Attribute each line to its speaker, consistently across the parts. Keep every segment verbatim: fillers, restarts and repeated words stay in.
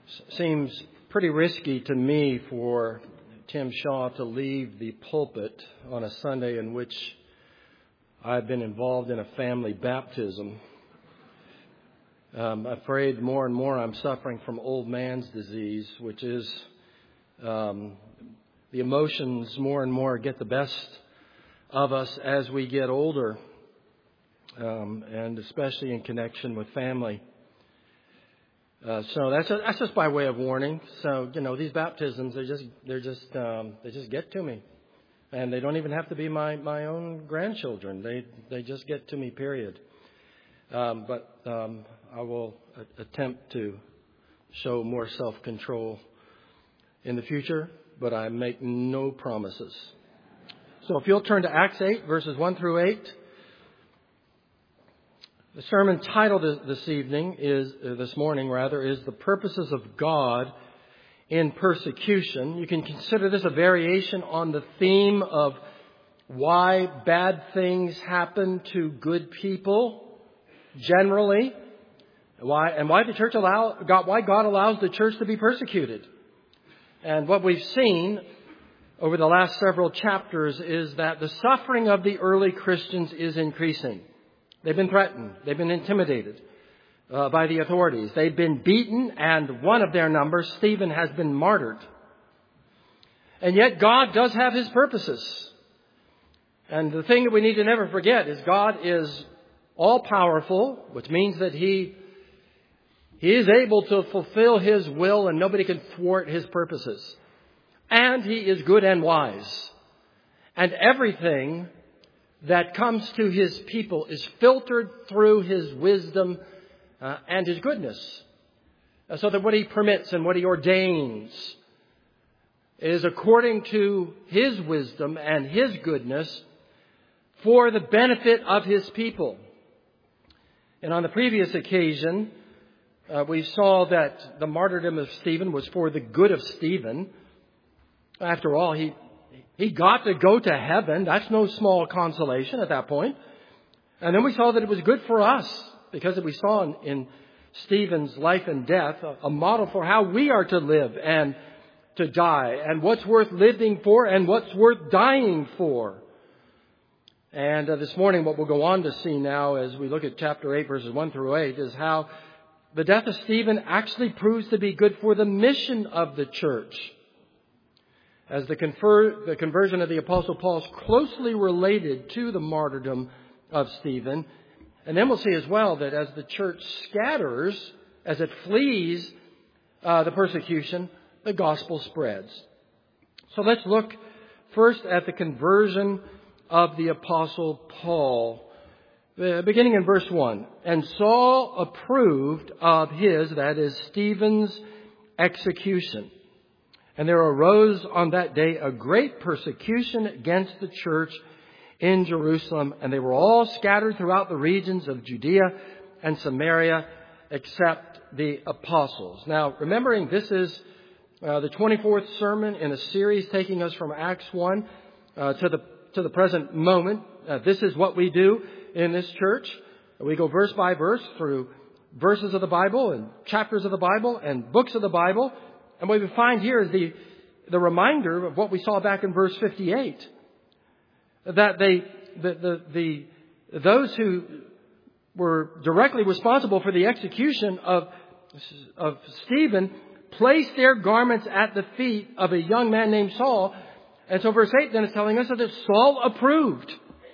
Speaker 1: Seems pretty risky to me for Tim Shaw to leave the pulpit on a Sunday in which I've been involved in a family baptism. Um, I'm afraid more and more I'm suffering from old man's disease, which is um, the emotions more and more get the best of us as we get older, um, and especially in connection with family. Uh, so that's a, that's just by way of warning. So you know, these baptisms, they just they're just um, they just get to me, and they don't even have to be my, my own grandchildren. They they just get to me. Period. Um, but um, I will a- attempt to show more self-control in the future, but I make no promises. So if you'll turn to Acts eight, verses one through eight. The sermon title this evening is, uh, this morning rather, is The Purposes of God in Persecution. You can consider this a variation on the theme of why bad things happen to good people generally, why and why the church allow God, why God allows the church to be persecuted. And what we've seen over the last several chapters is that the suffering of the early Christians is increasing. They've been threatened. They've been intimidated uh, by the authorities. They've been beaten, and one of their number, Stephen, has been martyred. And yet God does have His purposes. And the thing that we need to never forget is God is all-powerful, which means that He, he is able to fulfill His will and nobody can thwart His purposes. And He is good and wise. And everything that comes to His people is filtered through His wisdom uh, and His goodness. Uh, so that what He permits and what He ordains is according to His wisdom and His goodness for the benefit of His people. And on the previous occasion, uh, we saw that the martyrdom of Stephen was for the good of Stephen. After all, he He got to go to heaven. That's no small consolation at that point. And then we saw that it was good for us because we saw in, in Stephen's life and death a, a model for how we are to live and to die and what's worth living for and what's worth dying for. And uh, this morning what we'll go on to see now as we look at chapter eight, verses one through eight, is how the death of Stephen actually proves to be good for the mission of the church. As the, confer, the conversion of the Apostle Paul is closely related to the martyrdom of Stephen. And then we'll see as well that as the church scatters, as it flees uh, the persecution, the gospel spreads. So let's look first at the conversion of the Apostle Paul. Uh, beginning in verse one. And Saul approved of his, that is Stephen's, execution. And there arose on that day a great persecution against the church in Jerusalem. And they were all scattered throughout the regions of Judea and Samaria, except the apostles. Now, remembering this is uh, the twenty-fourth sermon in a series taking us from Acts one uh, to the to the present moment. Uh, this is what we do in this church. We go verse by verse through verses of the Bible and chapters of the Bible and books of the Bible. And what we find here is the, the reminder of what we saw back in verse fifty-eight. That they, the, the, the, those who were directly responsible for the execution of, of Stephen placed their garments at the feet of a young man named Saul. And so verse eight then is telling us that Saul approved.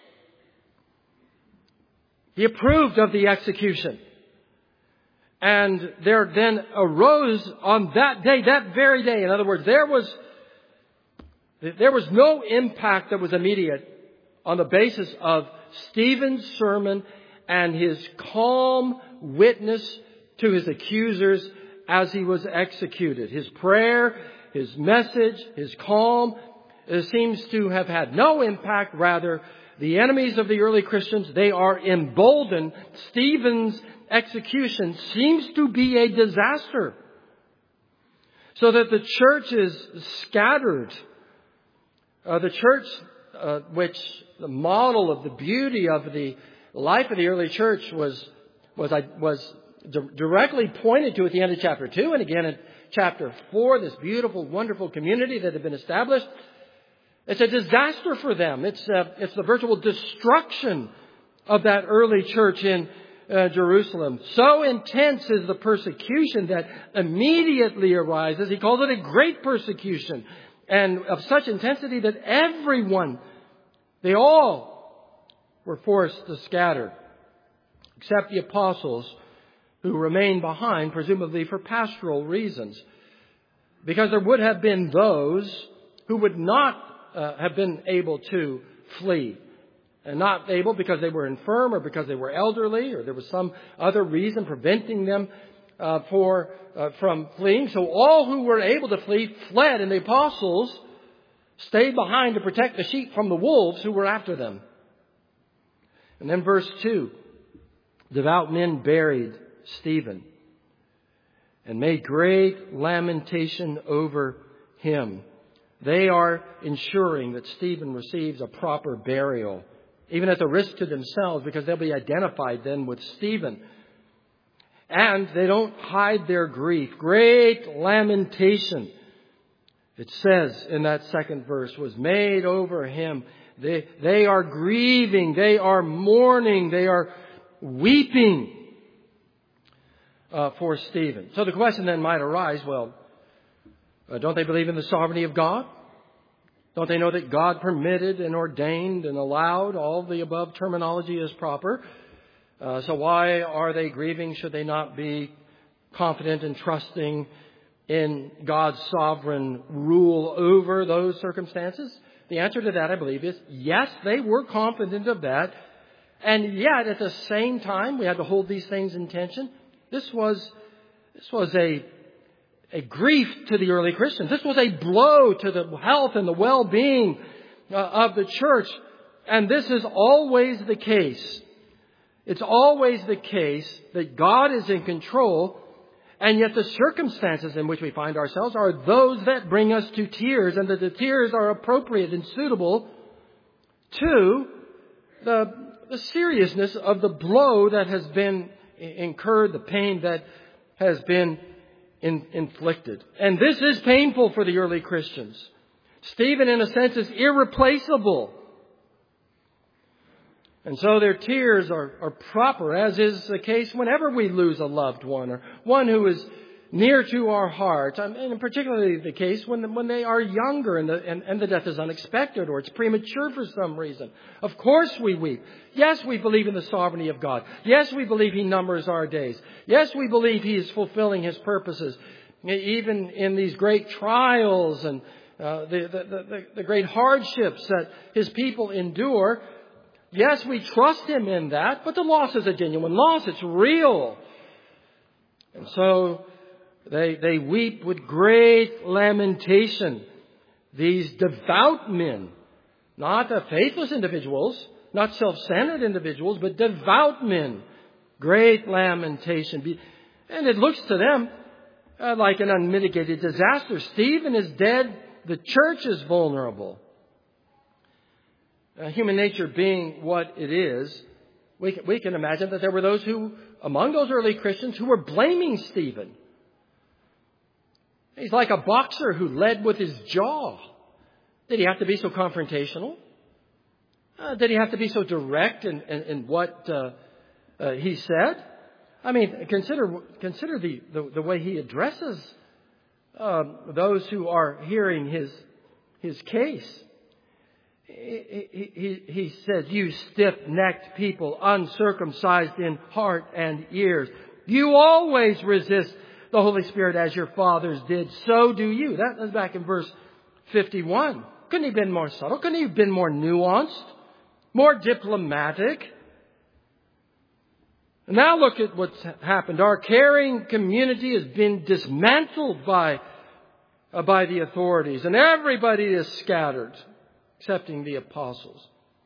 Speaker 1: He approved of the execution. And there then arose on that day, that very day, in other words, there was, there was no impact that was immediate on the basis of Stephen's sermon and his calm witness to his accusers as he was executed. His prayer, his message, his calm uh, seems to have had no impact. Rather, the enemies of the early Christians, they are emboldened. Stephen's execution seems to be a disaster. So that the church is scattered. Uh, the church, uh, which the model of the beauty of the life of the early church was was was di- directly pointed to at the end of chapter two and again in chapter four, this beautiful, wonderful community that had been established. It's a disaster for them. It's, uh, it's the virtual destruction of that early church in uh, Jerusalem. So intense is the persecution that immediately arises. He calls it a great persecution, and of such intensity that everyone, they all were forced to scatter, except the apostles who remained behind, presumably for pastoral reasons. Because there would have been those who would not uh, have been able to flee. And not able because they were infirm or because they were elderly or there was some other reason preventing them uh, for uh, from fleeing. So all who were able to flee fled, and the apostles stayed behind to protect the sheep from the wolves who were after them. And then verse two, devout men buried Stephen and made great lamentation over him. They are ensuring that Stephen receives a proper burial, even at the risk to themselves, because they'll be identified then with Stephen. And they don't hide their grief. Great lamentation, it says in that second verse, was made over him. They, they are grieving. They are mourning. They are weeping uh, for Stephen. So the question then might arise, well, uh, don't they believe in the sovereignty of God? Don't they know that God permitted and ordained and allowed all the above terminology is proper? Uh, so why are they grieving? Should they not be confident and trusting in God's sovereign rule over those circumstances? The answer to that, I believe, is yes, they were confident of that. And yet, at the same time, we had to hold these things in tension. This was, this was a A grief to the early Christians. This was a blow to the health and the well-being uh, of the church. And this is always the case. It's always the case that God is in control, and yet the circumstances in which we find ourselves are those that bring us to tears, and that the tears are appropriate and suitable to the, the seriousness of the blow that has been incurred, the pain that has been In, inflicted. And this is painful for the early Christians. Stephen, in a sense, is irreplaceable. And so their tears are, are proper, as is the case whenever we lose a loved one or one who is near to our heart. And particularly the case when, when they are younger and the, and, and the death is unexpected or it's premature for some reason. Of course we weep. Yes, we believe in the sovereignty of God. Yes, we believe He numbers our days. Yes, we believe He is fulfilling His purposes. Even in these great trials and uh, the, the, the, the great hardships that His people endure. Yes, we trust Him in that, but the loss is a genuine loss. It's real. And so They, they weep with great lamentation. These devout men, not the faithless individuals, not self-centered individuals, but devout men. Great lamentation. And it looks to them uh, like an unmitigated disaster. Stephen is dead. The church is vulnerable. Uh, human nature being what it is, we can, we can imagine that there were those who, among those early Christians, who were blaming Stephen. He's like a boxer who led with his jaw. Did he have to be so confrontational? Uh, did he have to be so direct in, in, in what uh, uh, he said? I mean, consider consider the, the, the way he addresses um, those who are hearing his his case. He, he, he says, "You stiff-necked people, uncircumcised in heart and ears, you always resist the Holy Spirit as your fathers did, so do you." That was back in verse fifty-one. Couldn't he have been more subtle? Couldn't he have been more nuanced? More diplomatic? And now look at what's happened. Our caring community has been dismantled by, uh, by the authorities, and everybody is scattered, excepting the apostles.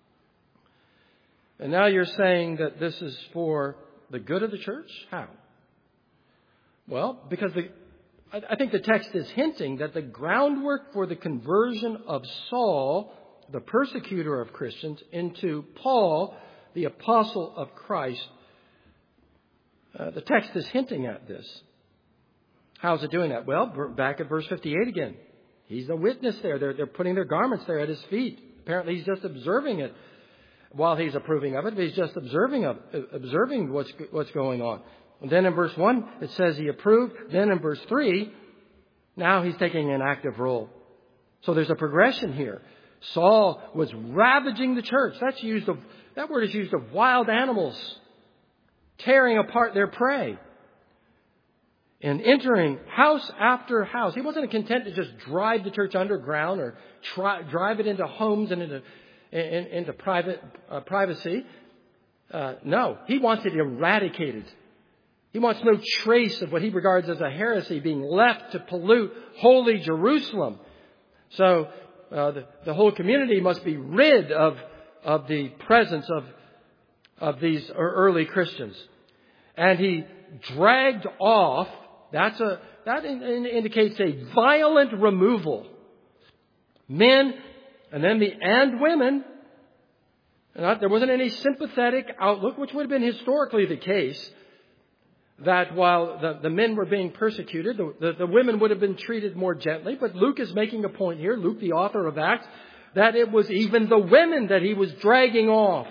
Speaker 1: And now you're saying that this is for the good of the church? How? Well, because the, I think the text is hinting that the groundwork for the conversion of Saul, the persecutor of Christians, into Paul, the apostle of Christ, Uh, the text is hinting at this. How's it doing that? Well, back at verse fifty-eight again. He's a witness there. They're, they're putting their garments there at his feet. Apparently he's just observing it while he's approving of it, but he's just observing of, observing what's, what's going on. And then in verse one, it says he approved. Then in verse three, now he's taking an active role. So there's a progression here. Saul was ravaging the church. That's used of, that word is used of wild animals, tearing apart their prey and entering house after house. He wasn't content to just drive the church underground or try, drive it into homes and into, in, into private uh, privacy. Uh, no, he wants it eradicated. He wants no trace of what he regards as a heresy being left to pollute holy Jerusalem. So uh, the, the whole community must be rid of, of the presence of, of these early Christians. And he dragged off, that's a, that in, in indicates a violent removal. Men and then the and women. Not, there wasn't any sympathetic outlook, which would have been historically the case. That while the, the men were being persecuted, the, the, the women would have been treated more gently. But Luke is making a point here, Luke, the author of Acts, that it was even the women that he was dragging off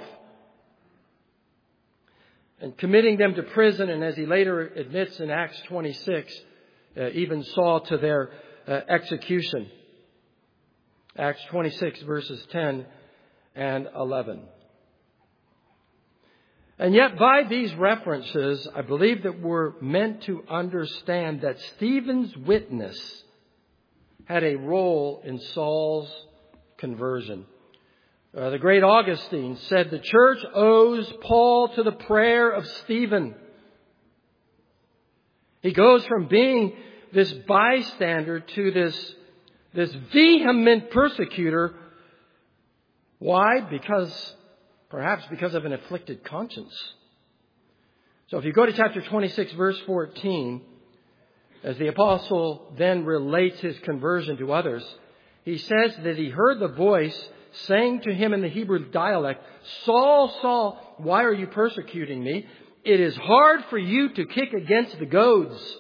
Speaker 1: and committing them to prison. And as he later admits in Acts twenty-six, uh, even saw to their uh, execution. Acts twenty-six, verses ten and eleven. And yet by these references, I believe that we're meant to understand that Stephen's witness had a role in Saul's conversion. Uh, the great Augustine said the church owes Paul to the prayer of Stephen. He goes from being this bystander to this, this vehement persecutor. Why? Because Perhaps because of an afflicted conscience. So if you go to chapter twenty-six, verse fourteen, as the apostle then relates his conversion to others, he says that he heard the voice saying to him in the Hebrew dialect, "Saul, Saul, why are you persecuting me? It is hard for you to kick against the goads."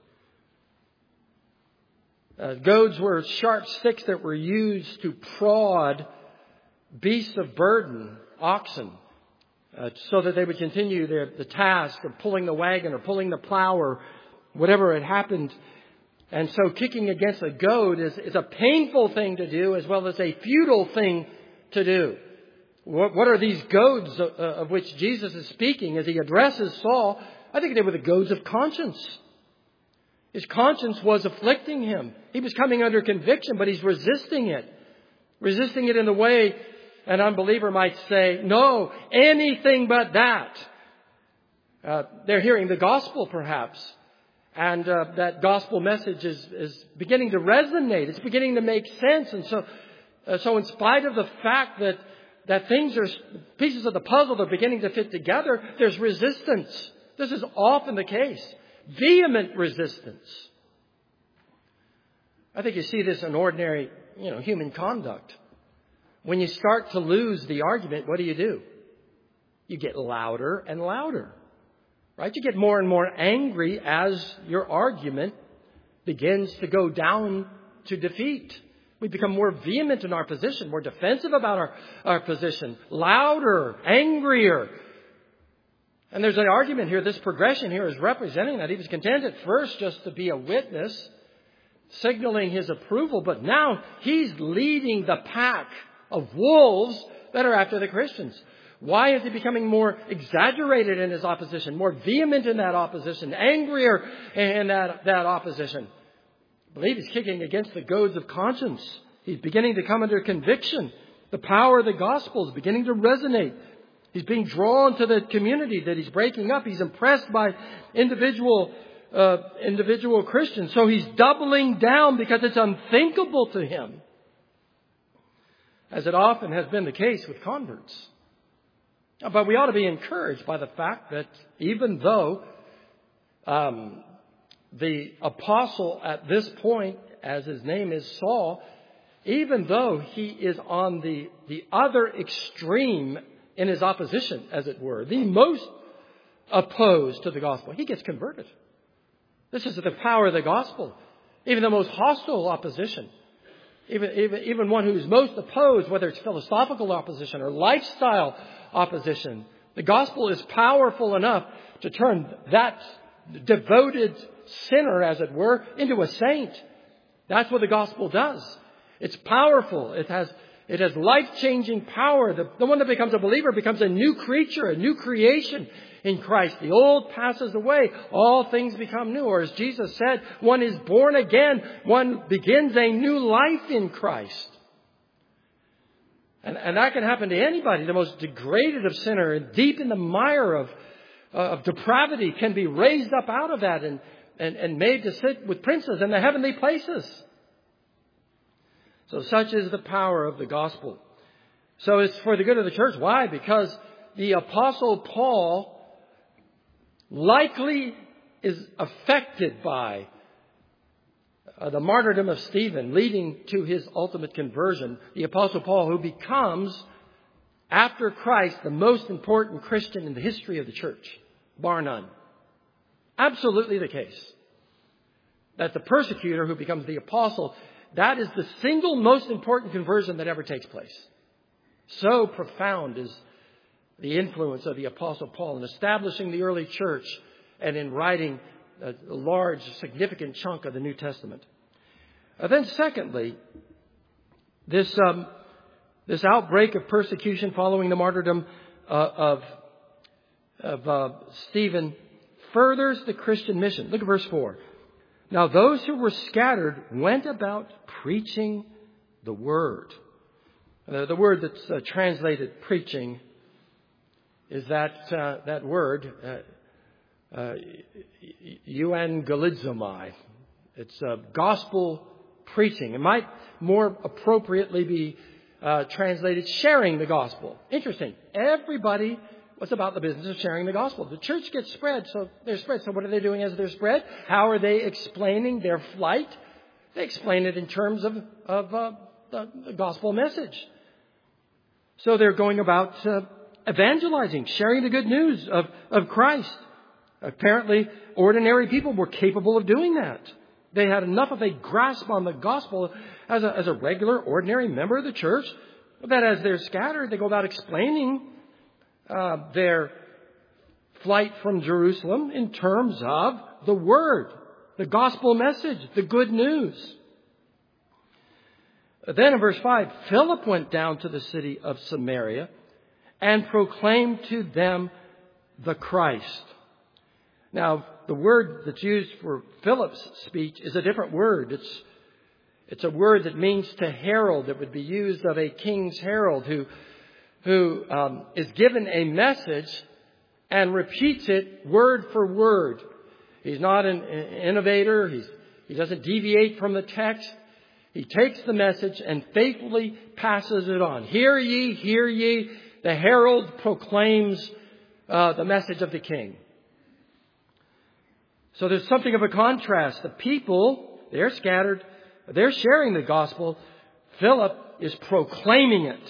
Speaker 1: Uh, goads were sharp sticks that were used to prod beasts of burden, oxen, uh, so that they would continue their, the task of pulling the wagon or pulling the plow or whatever had happened. And so kicking against a goad is, is a painful thing to do as well as a futile thing to do. What, what are these goads of, uh, of which Jesus is speaking as he addresses Saul? I think they were the goads of conscience. His conscience was afflicting him. He was coming under conviction, but he's resisting it. Resisting it in the way an unbeliever might say, no, anything but that. Uh, they're hearing the gospel, perhaps. And uh, that gospel message is, is beginning to resonate. It's beginning to make sense. And so, uh, so in spite of the fact that, that things are, pieces of the puzzle are beginning to fit together, there's resistance. This is often the case. Vehement resistance. I think you see this in ordinary, you know, human conduct. When you start to lose the argument, what do you do? You get louder and louder, right? You get more and more angry as your argument begins to go down to defeat. We become more vehement in our position, more defensive about our, our position, louder, angrier. And there's an argument here. This progression here is representing that he was content at first just to be a witness, signaling his approval, but now he's leading the pack of wolves that are after the Christians. Why is he becoming more exaggerated in his opposition, more vehement in that opposition, angrier in that, that opposition? I believe he's kicking against the goads of conscience. He's beginning to come under conviction. The power of the gospel is beginning to resonate. He's being drawn to the community that he's breaking up. He's impressed by individual uh, individual Christians. So he's doubling down because it's unthinkable to him, as it often has been the case with converts. But we ought to be encouraged by the fact that even though um, the apostle at this point, as his name is Saul, even though he is on the, the other extreme in his opposition, as it were, the most opposed to the gospel, he gets converted. This is the power of the gospel. Even the most hostile opposition, even, even, even one who's most opposed, whether it's philosophical opposition or lifestyle opposition, the gospel is powerful enough to turn that devoted sinner, as it were, into a saint. That's what the gospel does. It's powerful. It has It has life-changing power. The, the one that becomes a believer becomes a new creature, a new creation in Christ. The old passes away. All things become new. Or as Jesus said, one is born again. One begins a new life in Christ. And, and that can happen to anybody. The most degraded of sinner, deep in the mire of, uh, of depravity, can be raised up out of that and, and, and made to sit with princes in the heavenly places. So such is the power of the gospel. So it's for the good of the church. Why? Because the Apostle Paul likely is affected by uh, the martyrdom of Stephen, leading to his ultimate conversion. The Apostle Paul, who becomes, after Christ, the most important Christian in the history of the church, bar none. Absolutely the case. That the persecutor who becomes the apostle, that is the single most important conversion that ever takes place. So profound is the influence of the Apostle Paul in establishing the early church and in writing a large, significant chunk of the New Testament. Uh, then secondly, this um, this outbreak of persecution following the martyrdom uh, of, of uh, Stephen furthers the Christian mission. Look at verse four. Now those who were scattered went about preaching the word. Uh, the word that's uh, translated preaching is that uh, that word, uh, uh, euangelizomai. It's uh, gospel preaching. It might more appropriately be uh, translated sharing the gospel. Interesting. Everybody was about the business of sharing the gospel. The church gets spread, so they're spread. So what are they doing as they're spread? How are they explaining their flight? They explain it in terms of, of uh, the, the gospel message. So they're going about uh, evangelizing, sharing the good news of, of Christ. Apparently, ordinary people were capable of doing that. They had enough of a grasp on the gospel as a, as a regular, ordinary member of the church that as they're scattered, they go about explaining uh, their flight from Jerusalem in terms of the word, the gospel message, the good news. Then in verse five, Philip went down to the city of Samaria and proclaimed to them the Christ. Now, the word that's used for Philip's speech is a different word. It's, it's a word that means to herald. It would be used of a king's herald who, who um, is given a message and repeats it word for word. He's not an innovator. He's, he doesn't deviate from the text. He takes the message and faithfully passes it on. Hear ye, hear ye. The herald proclaims uh, the message of the king. So there's something of a contrast. The people, they're scattered. They're sharing the gospel. Philip is proclaiming it.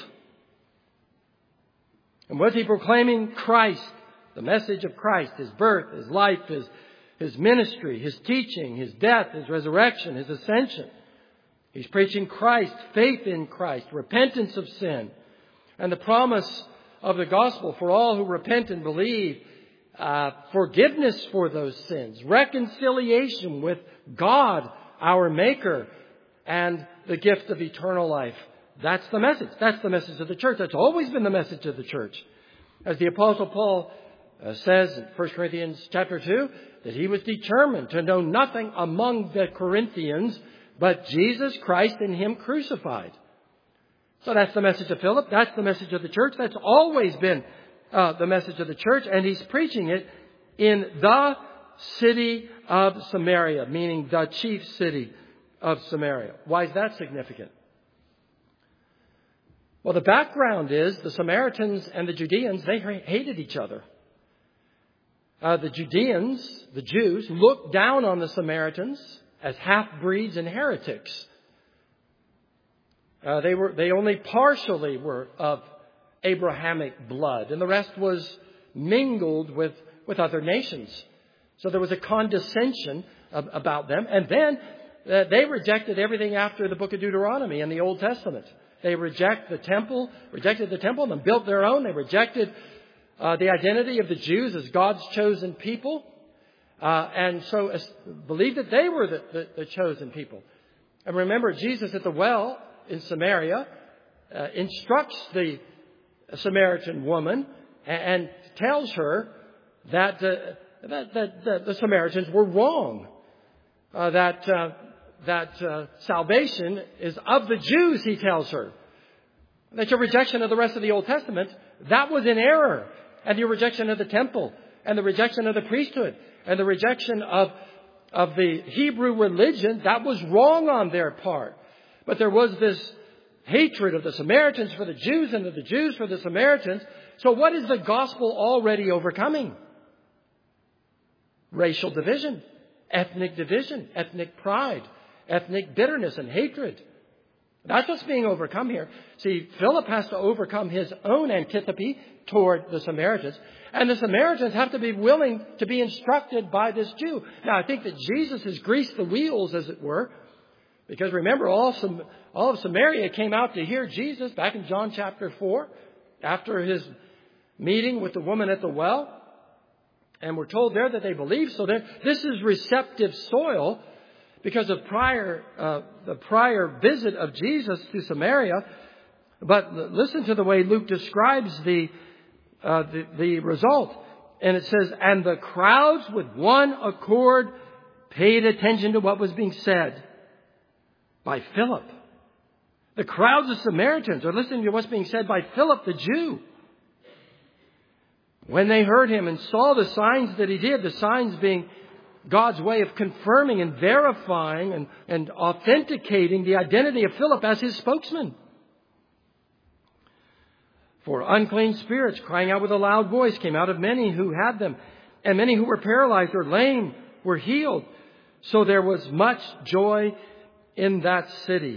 Speaker 1: And what's he proclaiming? Christ. The message of Christ. His birth, His life, His, his ministry, His teaching, His death, His resurrection, His ascension. He's preaching Christ, faith in Christ, repentance of sin, and the promise of the gospel for all who repent and believe, uh, forgiveness for those sins, reconciliation with God, our Maker, and the gift of eternal life. That's the message. That's the message of the church. That's always been the message of the church. As the Apostle Paul uh, says in First Corinthians chapter two, that he was determined to know nothing among the Corinthians but Jesus Christ and Him crucified. So that's the message of Philip. That's the message of the church. That's always been uh, the message of the church. And he's preaching it in the city of Samaria, meaning the chief city of Samaria. Why is that significant? Well, the background is the Samaritans and the Judeans, they hated each other. Uh, the Judeans, the Jews, looked down on the Samaritans as half-breeds and heretics. Uh, they were they only partially were of Abrahamic blood, and the rest was mingled with with other nations. So there was a condescension of, about them. And then uh, they rejected everything after the book of Deuteronomy in the Old Testament. They reject the temple, rejected the temple and built their own. They rejected uh, the identity of the Jews as God's chosen people. Uh, and so uh, believed that they were the, the, the chosen people. And remember, Jesus at the well in Samaria uh, instructs the Samaritan woman and, and tells her that, uh, that, that, that the Samaritans were wrong. Uh, that uh, that uh, salvation is of the Jews, he tells her. That your rejection of the rest of the Old Testament, that was in error. And your rejection of the temple, and the rejection of the priesthood, and the rejection of, of the Hebrew religion, that was wrong on their part. But there was this hatred of the Samaritans for the Jews and of the Jews for the Samaritans. So what is the gospel already overcoming? Racial division, ethnic division, ethnic pride, ethnic bitterness and hatred. That's what's being overcome here. See, Philip has to overcome his own antipathy toward the Samaritans. And the Samaritans have to be willing to be instructed by this Jew. Now, I think that Jesus has greased the wheels, as it were. Because remember, all, Sam- all of Samaria came out to hear Jesus back in John chapter four. After his meeting with the woman at the well. And we're told there that they believe. So this is receptive soil because of prior uh, the prior visit of Jesus to Samaria. But listen to the way Luke describes the, uh, the the result. And it says, and the crowds with one accord paid attention to what was being said by Philip. The crowds of Samaritans are listening to what's being said by Philip the Jew. When they heard him and saw the signs that he did, the signs being God's way of confirming and verifying and, and authenticating the identity of Philip as his spokesman. For unclean spirits, crying out with a loud voice, came out of many who had them, and many who were paralyzed or lame were healed. So there was much joy in that city.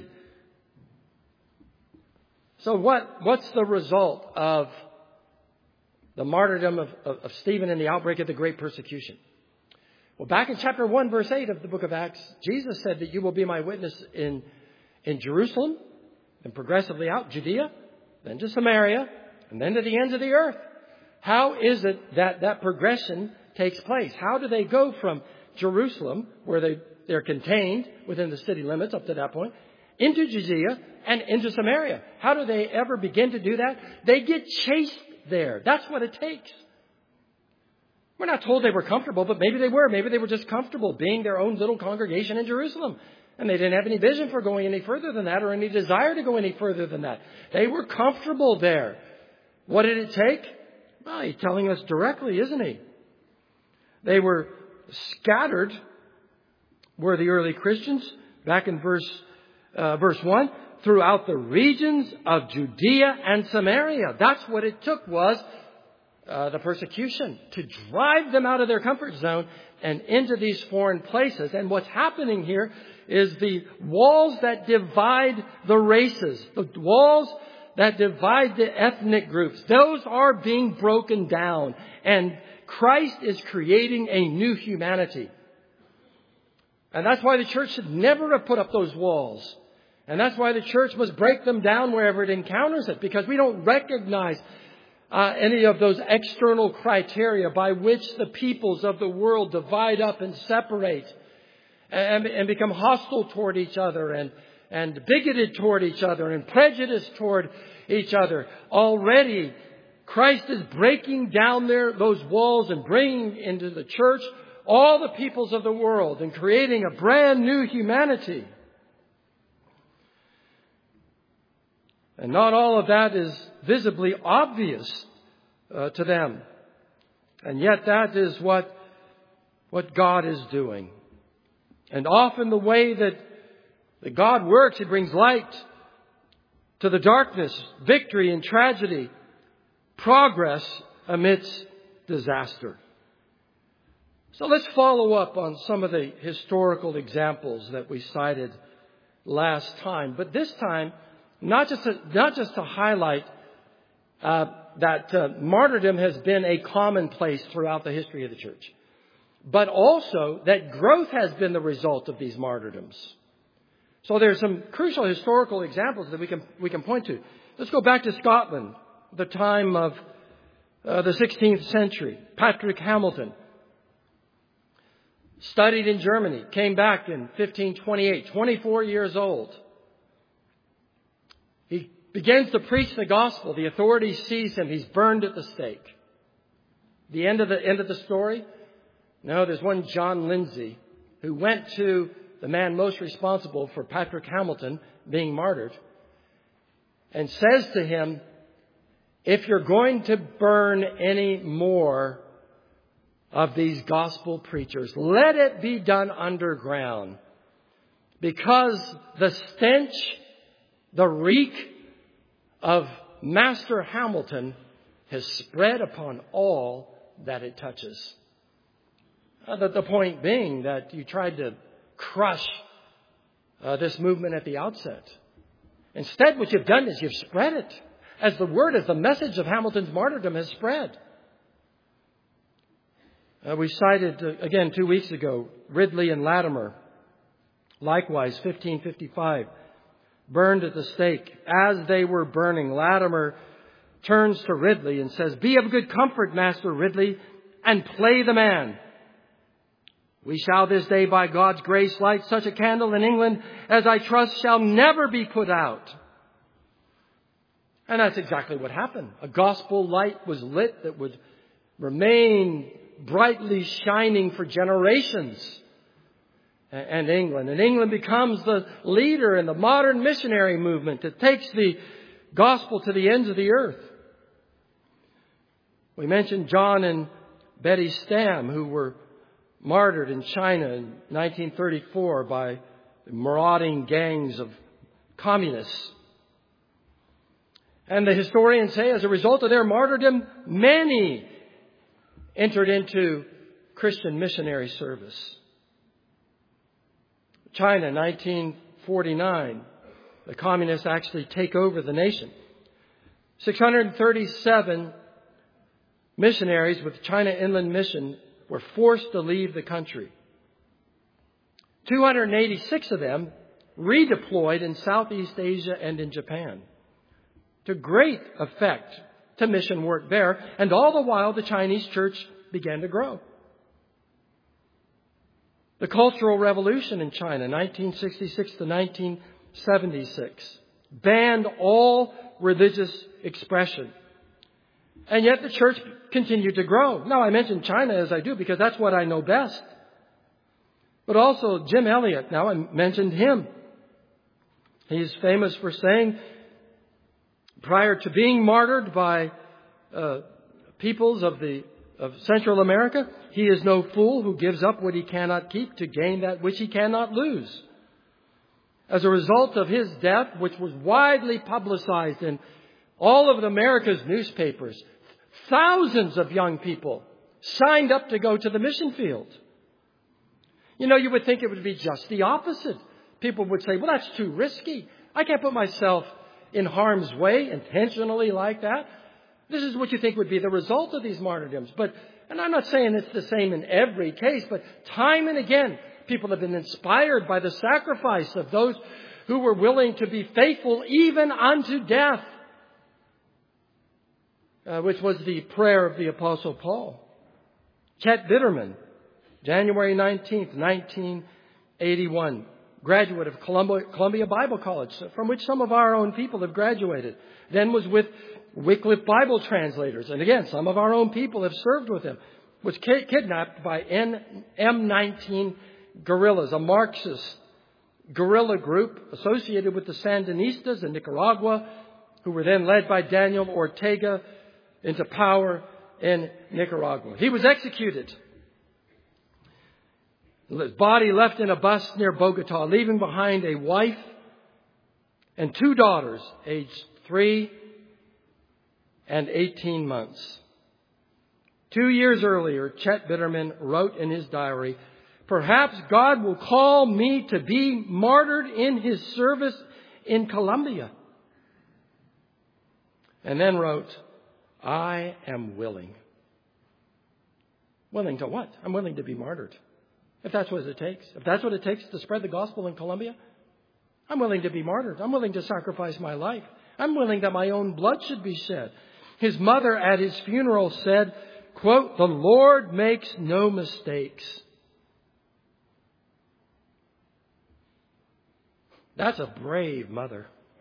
Speaker 1: So what, what's the result of the martyrdom of, of, of Stephen and the outbreak of the great persecution? Well, back in chapter one, verse eight of the book of Acts, Jesus said that you will be my witness in, in Jerusalem, and progressively out, Judea, then to Samaria, and then to the ends of the earth. How is it that that progression takes place? How do they go from Jerusalem, where they, they're contained within the city limits up to that point, into Judea and into Samaria? How do they ever begin to do that? They get chased there. That's what it takes. We're not told they were comfortable, but maybe they were. Maybe they were just comfortable being their own little congregation in Jerusalem. And they didn't have any vision for going any further than that or any desire to go any further than that. They were comfortable there. What did it take? Well, he's telling us directly, isn't he? They were scattered, were the early Christians, back in verse, uh, verse one, throughout the regions of Judea and Samaria. That's what it took was uh, the persecution to drive them out of their comfort zone and into these foreign places. And what's happening here is the walls that divide the races, the walls that divide the ethnic groups, those are being broken down. And Christ is creating a new humanity. And that's why the church should never have put up those walls. And that's why the church must break them down wherever it encounters it, because we don't recognize uh, any of those external criteria by which the peoples of the world divide up and separate and, and become hostile toward each other and, and bigoted toward each other and prejudiced toward each other. Already, Christ is breaking down there those walls and bringing into the church all the peoples of the world and creating a brand new humanity. And not all of that is visibly obvious uh, to them. And yet that is what, what God is doing. And often the way that, that God works, He brings light to the darkness, victory in tragedy, progress amidst disaster. So let's follow up on some of the historical examples that we cited last time. But this time, Not just to, not just to highlight uh, that uh, martyrdom has been a commonplace throughout the history of the church. But also that growth has been the result of these martyrdoms. So there's some crucial historical examples that we can we can point to. Let's go back to Scotland, the time of uh, the sixteenth century. Patrick Hamilton studied in Germany, came back in fifteen twenty-eight, twenty-four years old. He begins to preach the gospel. The authorities seize him. He's burned at the stake. The end of the end of the story? No, there's one John Lindsay who went to the man most responsible for Patrick Hamilton being martyred and says to him, if you're going to burn any more of these gospel preachers, let it be done underground, because the stench, the reek of Master Hamilton has spread upon all that it touches. Uh, the, the point being that you tried to crush uh, this movement at the outset. Instead, what you've done is you've spread it as the word, as the message of Hamilton's martyrdom has spread. Uh, we cited, uh, again, two weeks ago, Ridley and Latimer. Likewise, fifteen fifty-five, burned at the stake. As they were burning, Latimer turns to Ridley and says, be of good comfort, Master Ridley, and play the man. We shall this day, by God's grace, light such a candle in England as I trust shall never be put out. And that's exactly what happened. A gospel light was lit that would remain brightly shining for generations. And England. And England becomes the leader in the modern missionary movement that takes the gospel to the ends of the earth. We mentioned John and Betty Stam, who were martyred in China in nineteen thirty-four by marauding gangs of communists. And the historians say, as a result of their martyrdom, many entered into Christian missionary service. China, nineteen forty-nine, the communists actually take over the nation. six hundred thirty-seven missionaries with China Inland Mission were forced to leave the country. two hundred eighty-six of them redeployed in Southeast Asia and in Japan, to great effect to mission work there. And all the while, the Chinese church began to grow. The Cultural Revolution in China, nineteen sixty-six to nineteen seventy-six, banned all religious expression. And yet the church continued to grow. Now, I mention China as I do because that's what I know best. But also Jim Elliot, now I mentioned him. He's famous for saying, prior to being martyred by uh, peoples of the of Central America, he is no fool who gives up what he cannot keep to gain that which he cannot lose. As a result of his death, which was widely publicized in all of America's newspapers, thousands of young people signed up to go to the mission field. You know, you would think it would be just the opposite. People would say, well, that's too risky. I can't put myself in harm's way intentionally like that. This is what you think would be the result of these martyrdoms. But, and I'm not saying it's the same in every case, but time and again, people have been inspired by the sacrifice of those who were willing to be faithful even unto death, uh, which was the prayer of the Apostle Paul. Chet Bitterman, January nineteenth, nineteen eighty-one, graduate of Columbia, Columbia Bible College, from which some of our own people have graduated. Then was with Wycliffe Bible translators. And again, some of our own people have served with him. Was ki- kidnapped by M nineteen guerrillas, a Marxist guerrilla group associated with the Sandinistas in Nicaragua, who were then led by Daniel Ortega into power in Nicaragua. He was executed. His body left in a bus near Bogota, leaving behind a wife and two daughters, aged three and eighteen months. Two years earlier, Chet Bitterman wrote in his diary, "Perhaps God will call me to be martyred in His service in Colombia." And then wrote, I am willing. Willing to what? I'm willing to be martyred. If that's what it takes. If that's what it takes to spread the gospel in Colombia, I'm willing to be martyred. I'm willing to sacrifice my life. I'm willing that my own blood should be shed. His mother at his funeral said, quote, "The Lord makes no mistakes." That's a brave mother.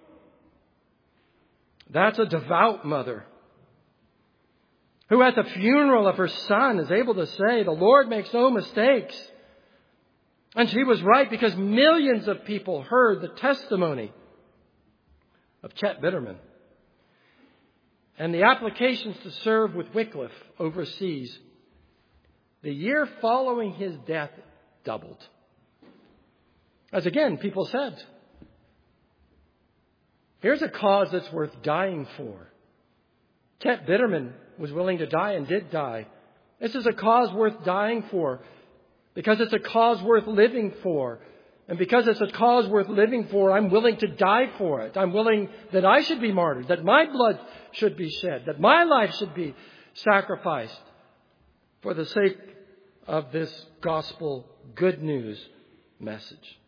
Speaker 1: That's a devout mother who at the funeral of her son is able to say, "The Lord makes no mistakes." And she was right, because millions of people heard the testimony of Chet Bitterman and the applications to serve with Wycliffe overseas. The year following his death doubled. As again, people said, here's a cause that's worth dying for. Chet Bitterman was willing to die and did die. This is a cause worth dying for, because it's a cause worth living for. And because it's a cause worth living for, I'm willing to die for it. I'm willing that I should be martyred, that my blood should be shed, that my life should be sacrificed for the sake of this gospel good news message.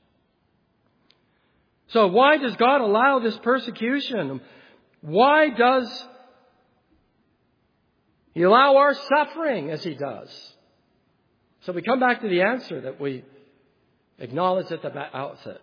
Speaker 1: So why does God allow this persecution? Why does He allow our suffering as He does? So we come back to the answer that we acknowledged at the outset.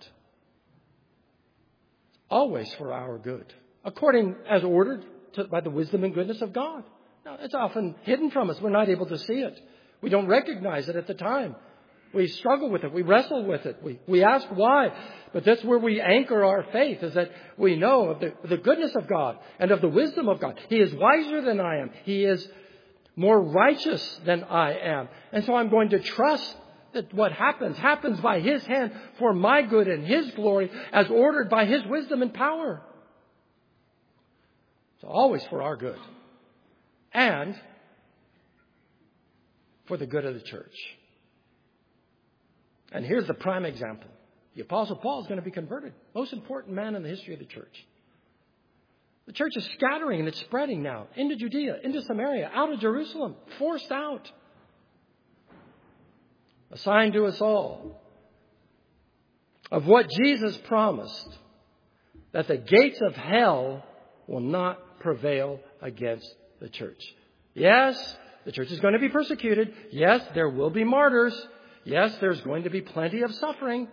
Speaker 1: Always for our good, according as ordered to, by the wisdom and goodness of God. Now, it's often hidden from us. We're not able to see it. We don't recognize it at the time. We struggle with it. We wrestle with it. We, we ask why. But that's where we anchor our faith, is that we know of the, the goodness of God and of the wisdom of God. He is wiser than I am. He is more righteous than I am. And so I'm going to trust that what happens, happens by His hand for my good and His glory, as ordered by His wisdom and power. So always for our good. And for the good of the church. And here's the prime example. The Apostle Paul is going to be converted. Most important man in the history of the church. The church is scattering and it's spreading now into Judea, into Samaria, out of Jerusalem, forced out. A sign to us all of what Jesus promised, that the gates of hell will not prevail against the church. Yes, the church is going to be persecuted. Yes, there will be martyrs. Yes, there's going to be plenty of suffering.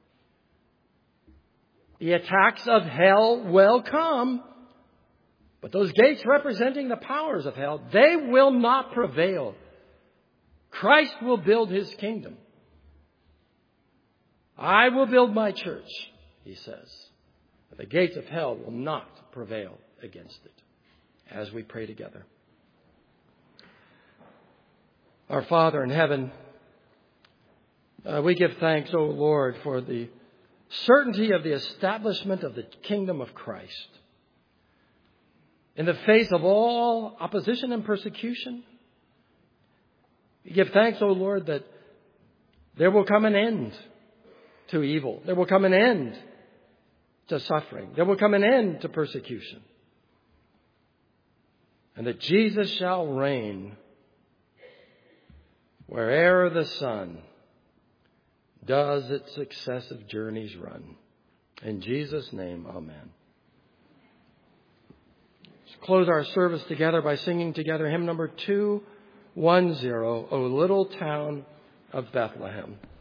Speaker 1: The attacks of hell will come. But those gates representing the powers of hell, they will not prevail. Christ will build His kingdom. I will build my church, He says. But the gates of hell will not prevail against it. As we pray together. Our Father in heaven, uh, we give thanks, O Lord, for the certainty of the establishment of the kingdom of Christ. In the face of all opposition and persecution, we give thanks, O Lord, that there will come an end to evil. There will come an end to suffering. There will come an end to persecution. And that Jesus shall reign where'er the sun does its successive journeys run. In Jesus' name, amen. Let's close our service together by singing together hymn number two one zero, O Little Town of Bethlehem.